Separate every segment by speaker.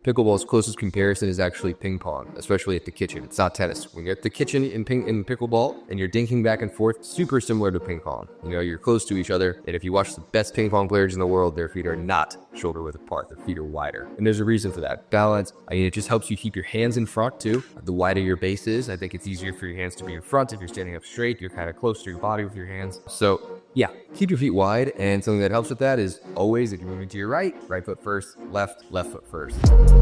Speaker 1: Pickleball's closest comparison is actually ping pong, especially at the kitchen. It's not tennis. When you're at the kitchen in pickleball and you're dinking back and forth, super similar to ping pong. You know, you're close to each other, and if you watch the best ping pong players in the world, their feet are not shoulder width apart. Their feet are wider. And there's a reason for that. Balance, it just helps you keep your hands in front too. The wider your base is, I think it's easier for your hands to be in front. If you're standing up straight, you're kind of close to your body with your hands. So yeah, keep your feet wide, and something that helps with that is always, if you're moving to your right foot first, left foot first.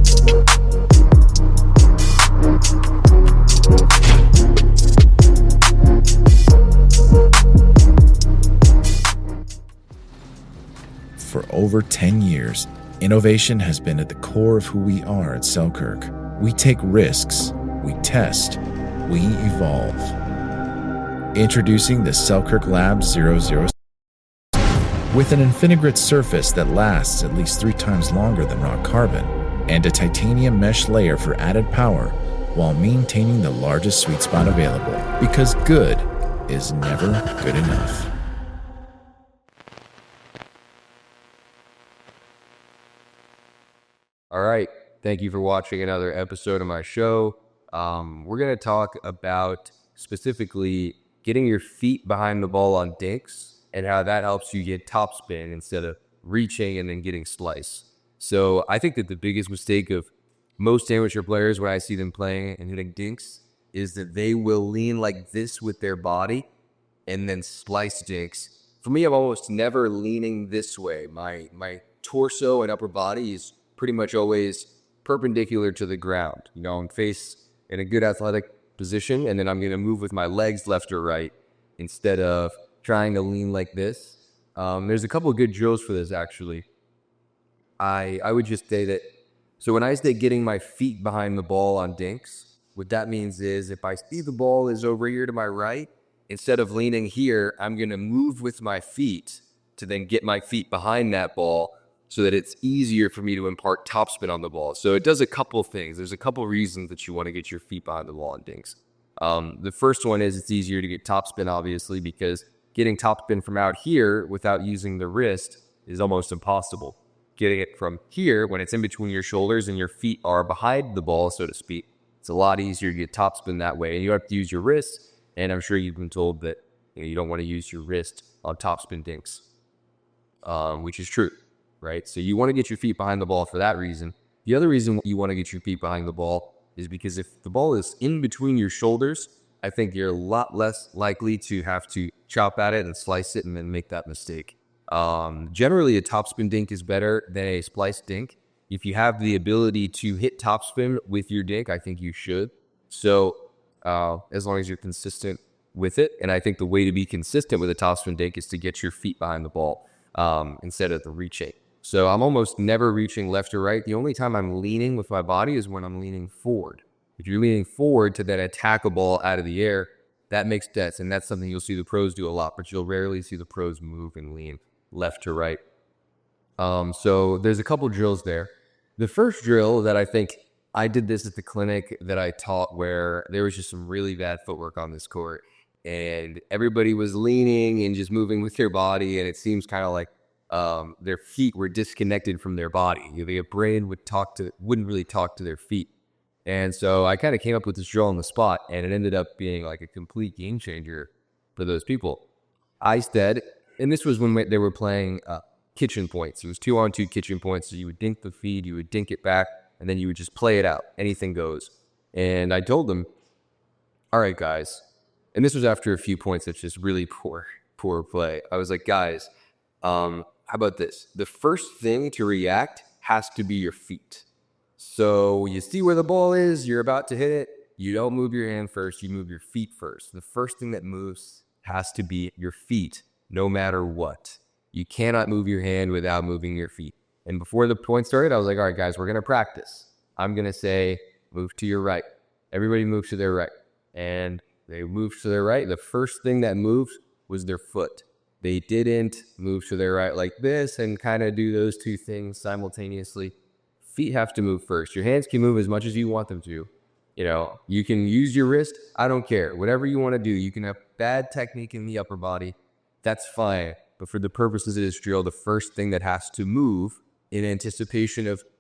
Speaker 2: For over 10 years, innovation has been at the core of who we are at Selkirk. We take risks, we test, we evolve. Introducing the Selkirk Lab 006. With an Infinigrit surface that lasts at least 3 times longer than rock carbon, and a titanium mesh layer for added power, while maintaining the largest sweet spot available, because good is never good enough.
Speaker 1: All right, thank you for watching another episode of my show. We're going to talk about specifically getting your feet behind the ball on dinks and how that helps you get topspin instead of reaching and then getting slice. So I think that the biggest mistake of most amateur players when I see them playing and hitting dinks is that they will lean like this with their body and then slice dinks. For me, I'm almost never leaning this way. My torso and upper body is pretty much always perpendicular to the ground. You know, I'm face in a good athletic position, and then I'm going to move with my legs left or right instead of trying to lean like this. There's a couple of good drills for this, actually. I would just say that, so when I say getting my feet behind the ball on dinks, what that means is if I see the ball is over here to my right, instead of leaning here, I'm going to move with my feet to then get my feet behind that ball so that it's easier for me to impart topspin on the ball. So it does a couple things. There's a couple reasons that you want to get your feet behind the ball on dinks. The first one is it's easier to get topspin, obviously, because getting topspin from out here without using the wrist is almost impossible. Getting it from here when it's in between your shoulders and your feet are behind the ball, so to speak, it's a lot easier to get topspin that way. And you have to use your wrist, and I'm sure you've been told that you don't want to use your wrist on topspin dinks, which is true, right? So you want to get your feet behind the ball for that reason. The other reason you want to get your feet behind the ball is because if the ball is in between your shoulders, I think you're a lot less likely to have to chop at it and slice it and then make that mistake. Generally, a topspin dink is better than a splice dink. If you have the ability to hit topspin with your dink, I think you should. So as long as you're consistent with it, and I think the way to be consistent with a topspin dink is to get your feet behind the ball instead of the reaching. So I'm almost never reaching left or right. The only time I'm leaning with my body is when I'm leaning forward. If you're leaning forward to then attack a ball out of the air, that makes sense, and that's something you'll see the pros do a lot, but you'll rarely see the pros move and lean left to right. So there's a couple drills there. The first drill that I think I did this at the clinic that I taught where there was just some really bad footwork on this court, and everybody was leaning and just moving with their body, and it seems kind of like their feet were disconnected from their body. Their brain wouldn't really talk to their feet. And so I kind of came up with this drill on the spot, and it ended up being like a complete game changer for those people. I said, and this was when they were playing kitchen points. It was 2-on-2 kitchen points. So you would dink the feed, you would dink it back, and then you would just play it out. Anything goes. And I told them, all right, guys. And this was after a few points that's just really poor play. I was like, guys, how about this? The first thing to react has to be your feet. So you see where the ball is, you're about to hit it. You don't move your hand first, you move your feet first. The first thing that moves has to be your feet, no matter what. You cannot move your hand without moving your feet. And before the point started, I was like, all right, guys, we're going to practice. I'm going to say, move to your right. Everybody moves to their right. And they moved to their right. The first thing that moved was their foot. They didn't move to their right like this and kind of do those two things simultaneously. Feet have to move first. Your hands can move as much as you want them to. You can use your wrist. I don't care. Whatever you want to do. You can have bad technique in the upper body. That's fine. But for the purposes of this drill, the first thing that has to move in anticipation of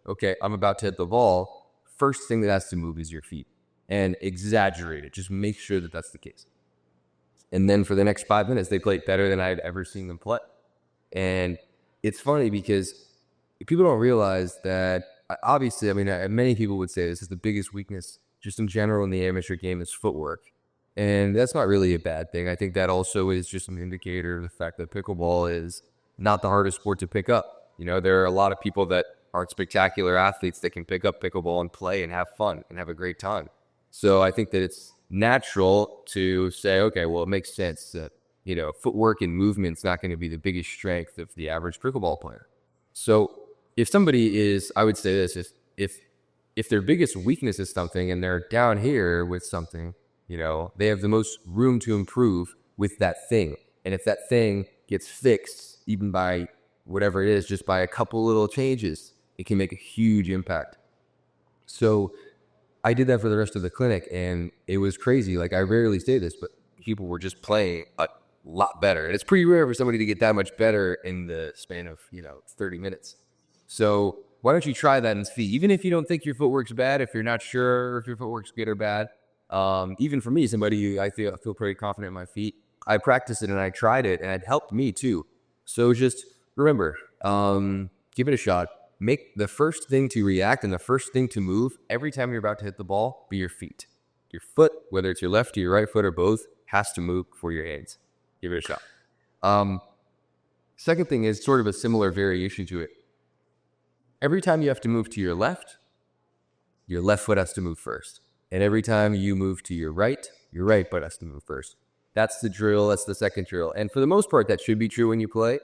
Speaker 1: okay, I'm about to hit the ball, first thing that has to move is your feet. And exaggerate it. Just make sure that that's the case. And then for the next 5 minutes, they played better than I had ever seen them play. And it's funny because people don't realize that, obviously, I mean, many people would say this is the biggest weakness just in general in the amateur game is footwork. And that's not really a bad thing. I think that also is just an indicator of the fact that pickleball is not the hardest sport to pick up. You know, there are a lot of people that aren't spectacular athletes that can pick up pickleball and play and have fun and have a great time. So I think that it's natural to say, okay, well, it makes sense that, you know, footwork and movement's not going to be the biggest strength of the average pickleball player. So if somebody is, I would say this, if their biggest weakness is something and they're down here with something, you know, they have the most room to improve with that thing. And if that thing gets fixed, even by whatever it is, just by a couple little changes, it can make a huge impact. So I did that for the rest of the clinic, and it was crazy. Like, I rarely say this, but people were just playing a lot better. And it's pretty rare for somebody to get that much better in the span of, 30 minutes. So why don't you try that and see? Even if you don't think your footwork's bad, if you're not sure if your footwork's good or bad, even for me, somebody I feel pretty confident in my feet, I practiced it and I tried it, and it helped me too. So just remember, give it a shot. Make the first thing to react and the first thing to move every time you're about to hit the ball be your feet. Your foot, whether it's your left or your right foot or both, has to move before your hands. Give it a shot. Second thing is sort of a similar variation to it. Every time you have to move to your left foot has to move first. And every time you move to your right foot has to move first. That's the drill. That's the second drill. And for the most part, that should be true when you play.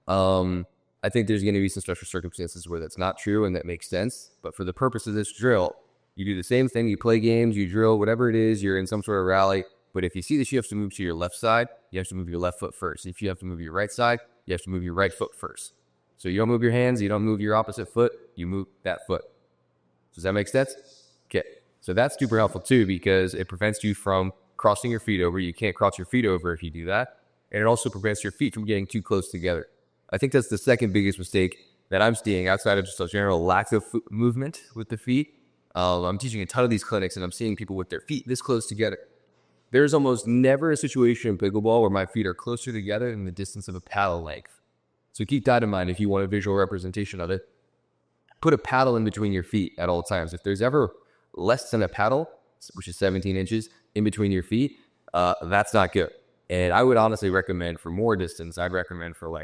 Speaker 1: I think there's going to be some special circumstances where that's not true and that makes sense. But for the purpose of this drill, you do the same thing. You play games, you drill, whatever it is, you're in some sort of rally. But if you see that you have to move to your left side, you have to move your left foot first. If you have to move your right side, you have to move your right foot first. So you don't move your hands, you don't move your opposite foot, you move that foot. Does that make sense? Okay. So that's super helpful too, because it prevents you from crossing your feet over. You can't cross your feet over if you do that. And it also prevents your feet from getting too close together. I think that's the second biggest mistake that I'm seeing outside of just a general lack of movement with the feet. I'm teaching a ton of these clinics, and I'm seeing people with their feet this close together. There's almost never a situation in pickleball where my feet are closer together than the distance of a paddle length. So keep that in mind if you want a visual representation of it. Put a paddle in between your feet at all times. If there's ever less than a paddle, which is 17 inches, in between your feet, that's not good. And I would honestly recommend for more distance, I'd recommend for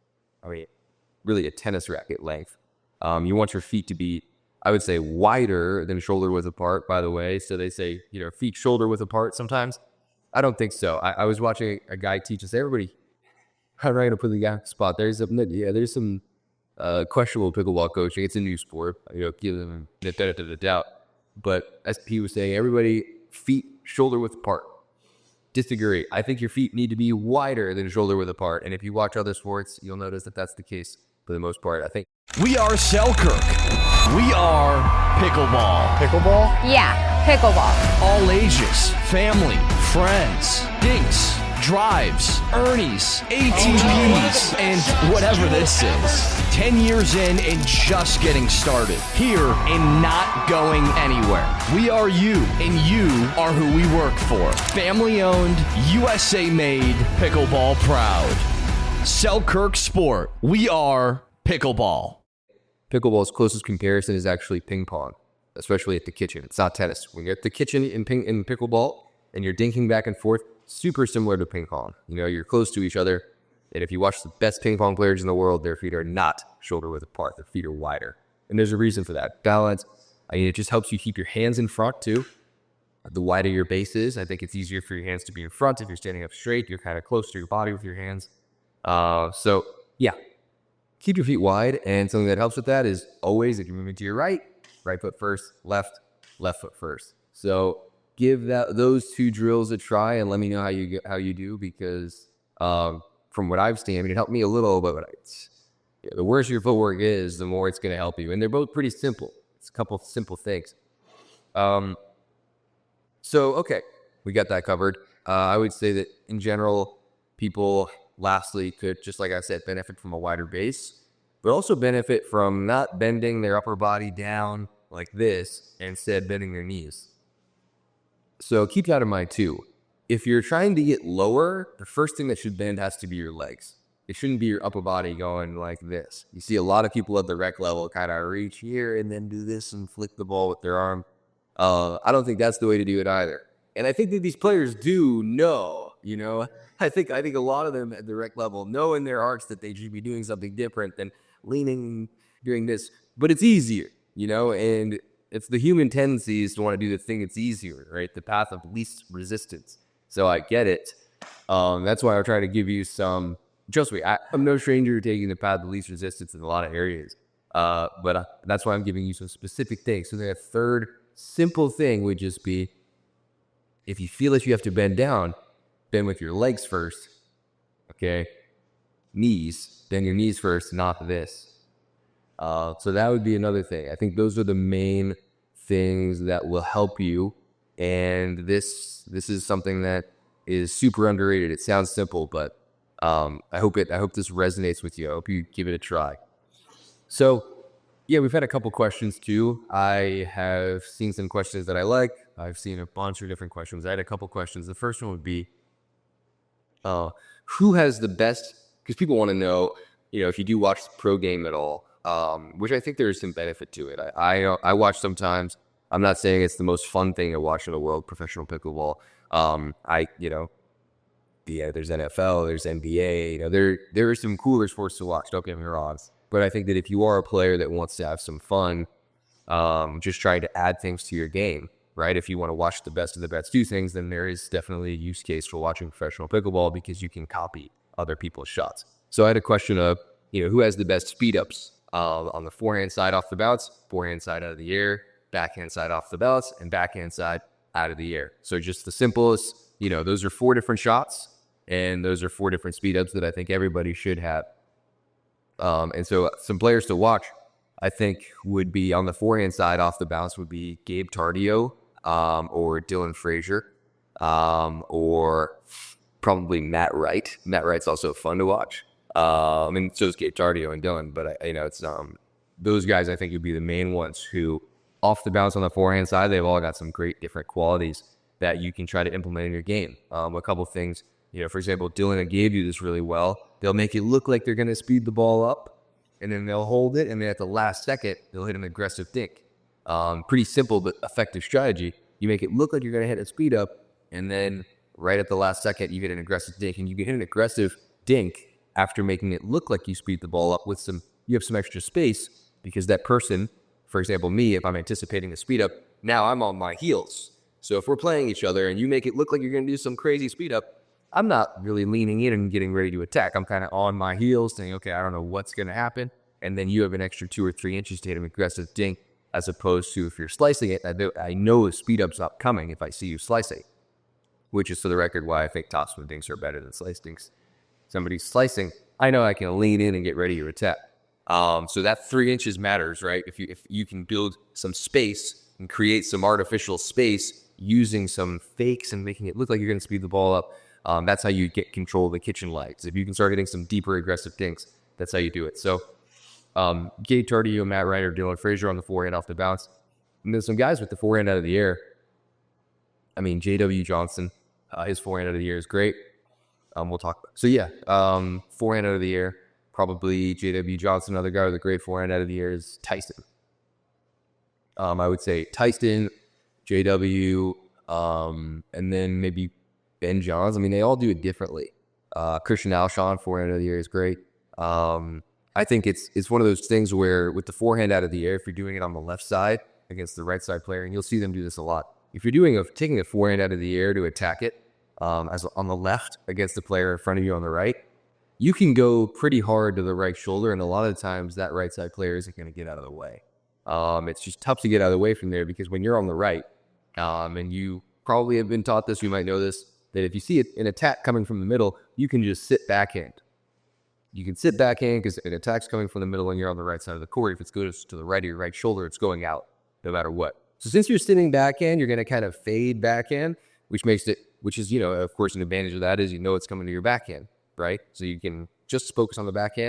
Speaker 1: really a tennis racket length. You want your feet to be, I would say, wider than shoulder width apart, by the way. So they say, feet shoulder width apart sometimes. I don't think so. I was watching a guy teach us, everybody, I'm not going to put the guy on the spot. There's some questionable pickleball coaching. It's a new sport. Give them the benefit of the doubt. But as he was saying, everybody, feet shoulder width apart. Disagree. I think your feet need to be wider than shoulder width apart. And if you watch other sports, you'll notice that that's the case for the most part, I think.
Speaker 3: We are Selkirk. We are pickleball.
Speaker 4: Pickleball?
Speaker 5: Yeah, pickleball.
Speaker 3: All ages, family, friends, dinks, drives, Ernies, ATPs, and whatever this is. 10 years in and just getting started. Here and not going anywhere. We are you, and you are who we work for. Family owned, USA made, pickleball proud. Selkirk Sport. We are pickleball.
Speaker 1: Pickleball's closest comparison is actually ping pong, especially at the kitchen. It's not tennis. When you're at the kitchen in pickleball and you're dinking back and forth, super similar to ping pong. You're close to each other. And if you watch the best ping pong players in the world, their feet are not shoulder width apart. Their feet are wider. And there's a reason for that. Balance. It just helps you keep your hands in front too. The wider your base is, I think it's easier for your hands to be in front. If you're standing up straight, you're kind of close to your body with your hands. So yeah, keep your feet wide. And something that helps with that is always, if you're moving to your right foot first, left foot first. So give those two drills a try and let me know how you do, because from what I've seen, it helped me a little, but the worse your footwork is, the more it's going to help you. And they're both pretty simple. It's a couple of simple things. So, okay, we got that covered. I would say that in general, people, lastly, could, just like I said, benefit from a wider base. but also benefit from not bending their upper body down like this, and instead bending their knees. So keep that in mind too. If you're trying to get lower, the first thing that should bend has to be your legs. It shouldn't be your upper body going like this. You see a lot of people at the rec level kind of reach here and then do this and flick the ball with their arm. I don't think that's the way to do it either. And I think that these players do know, I think a lot of them at the rec level know in their hearts that they should be doing something different than leaning doing this. But it's easier, and it's the human tendencies to want to do the thing that's easier, right? The path of least resistance. So I get it. That's why I try to give you some. Trust me, I'm no stranger to taking the path of least resistance in a lot of areas. But that's why I'm giving you some specific things. So the third simple thing would just be, if you feel that you have to bend down, bend with your legs first. Okay? Knees. Bend your knees first, not this. So that would be another thing. I think those are the main things that will help you. And this is something that is super underrated. It sounds simple, but I hope this resonates with you. I hope you give it a try. So, yeah, we've had a couple questions too. I have seen some questions that I like. I've seen a bunch of different questions. I had a couple questions. The first one would be, who has the best? Because people want to know, if you do watch the pro game at all, which I think there is some benefit to it. I watch sometimes. I'm not saying it's the most fun thing to watch in the world, professional pickleball. There's NFL, there's NBA, there are some cooler sports to watch, don't get me wrong. But I think that if you are a player that wants to have some fun, just trying to add things to your game, right? If you want to watch the best of the best do things, then there is definitely a use case for watching professional pickleball because you can copy other people's shots. So I had a question of, who has the best speed ups on the forehand side off the bounce, forehand side out of the air, backhand side off the bounce, and backhand side out of the air. So just the simplest, those are 4 different shots. And those are 4 different speed ups that I think everybody should have. And so some players to watch, I think, would be on the forehand side off the bounce would be Gabe Tardio or Dylan Frazier or probably Matt Wright. Matt Wright's also fun to watch. And so is Gabe Tardio and Dylan. But, it's those guys I think would be the main ones who, off the bounce on the forehand side, they've all got some great different qualities that you can try to implement in your game. A couple things. For example, Dylan and Gabe do this really well. They'll make it look like they're going to speed the ball up, and then they'll hold it, and then at the last second, they'll hit an aggressive dink. Pretty simple but effective strategy. You make it look like you're going to hit a speed up, and then right at the last second, you get an aggressive dink, and you can hit an aggressive dink after making it look like you speed the ball up with you have some extra space, because that person, for example, me, if I'm anticipating a speed up, now I'm on my heels. So if we're playing each other and you make it look like you're going to do some crazy speed up, I'm not really leaning in and getting ready to attack. I'm kind of on my heels saying, okay, I don't know what's going to happen. And then you have an extra 2 or 3 inches to hit an aggressive dink, as opposed to if you're slicing it, I know a speed up's not coming if I see you slicing, which is, for the record, why I think topspin dinks are better than slice dinks. Somebody's slicing, I know I can lean in and get ready to attack. So that 3 inches matters, right? If you can build some space and create some artificial space using some fakes and making it look like you're going to speed the ball up, that's how you get control of the kitchen legs. If you can start getting some deeper aggressive dinks, that's how you do it. So Gabe Tardio, Matt Wright, or Dylan Frazier on the forehand off the bounce. And then some guys with the forehand out of the air. I mean, J.W. Johnson, his forehand out of the air is great. We'll talk about it. So yeah, forehand out of the air, probably J.W. Johnson. Another guy with a great forehand out of the air is Tyson. I would say Tyson, J.W., and then maybe Ben Johns. I mean, they all do it differently. Christian Alshon, forehand out of the air is great. I think it's one of those things where with the forehand out of the air, if you're doing it on the left side against the right side player, and you'll see them do this a lot. If you're taking a forehand out of the air to attack it, as on the left against the player in front of you on the right, you can go pretty hard to the right shoulder, and a lot of times that right side player isn't going to get out of the way. It's just tough to get out of the way from there because when you're on the right, and you probably have been taught this, you might know this, that if you see an attack coming from the middle, you can just sit backhand. You can sit backhand because an attack's coming from the middle and you're on the right side of the court. If it goes to the right of your right shoulder, it's going out no matter what. So since you're sitting backhand, you're going to kind of fade backhand, which is, of course, an advantage of that is it's coming to your backhand, right? So you can just focus on the backhand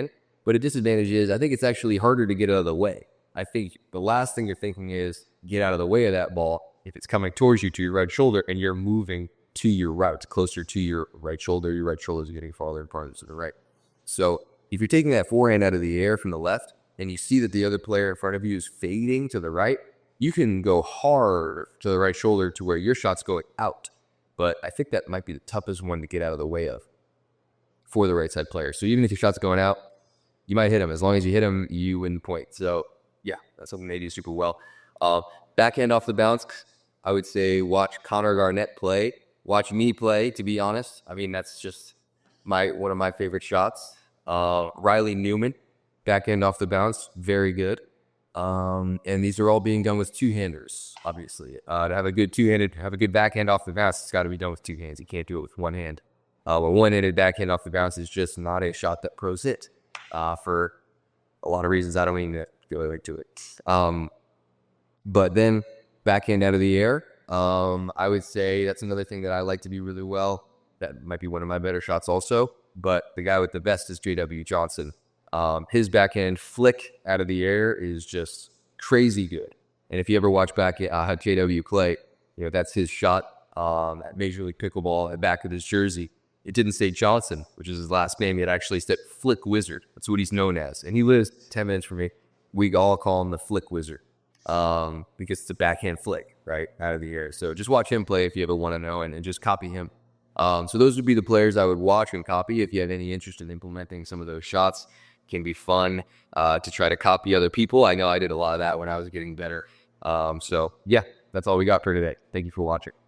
Speaker 1: But a disadvantage is I think it's actually harder to get out of the way. I think the last thing you're thinking is get out of the way of that ball if it's coming towards you to your right shoulder and you're moving to your right, closer to your right shoulder is getting farther and farther to the right. So if you're taking that forehand out of the air from the left and you see that the other player in front of you is fading to the right, you can go hard to the right shoulder to where your shot's going out. But I think that might be the toughest one to get out of the way of for the right side player. So even if your shot's going out, you might hit him. As long as you hit him, you win the point. So yeah, that's something they do super well. Backhand off the bounce, I would say watch Connor Garnett play. Watch me play, to be honest. I mean, that's just one of my favorite shots. Riley Newman, backhand off the bounce, very good. And these are all being done with two-handers, obviously. To have a good backhand off the bounce, it's got to be done with two hands. You can't do it with one hand. A one-handed backhand off the bounce is just not a shot that pros hit for a lot of reasons. I don't mean to go into it. But then backhand out of the air, I would say that's another thing that I like to do really well. That might be one of my better shots also. But the guy with the best is J.W. Johnson. His backhand flick out of the air is just crazy good. And if you ever watch back at J.W. play, that's his shot at Major League Pickleball at the back of his jersey. It didn't say Johnson, which is his last name. It actually said Flick Wizard. That's what he's known as. And he lives 10 minutes from me. We all call him the Flick Wizard because it's a backhand flick, right, out of the air. So just watch him play if you ever want to know and just copy him. So those would be the players I would watch and copy if you have any interest in implementing some of those shots. It can be fun to try to copy other people. I know I did a lot of that when I was getting better. So, yeah, that's all we got for today. Thank you for watching.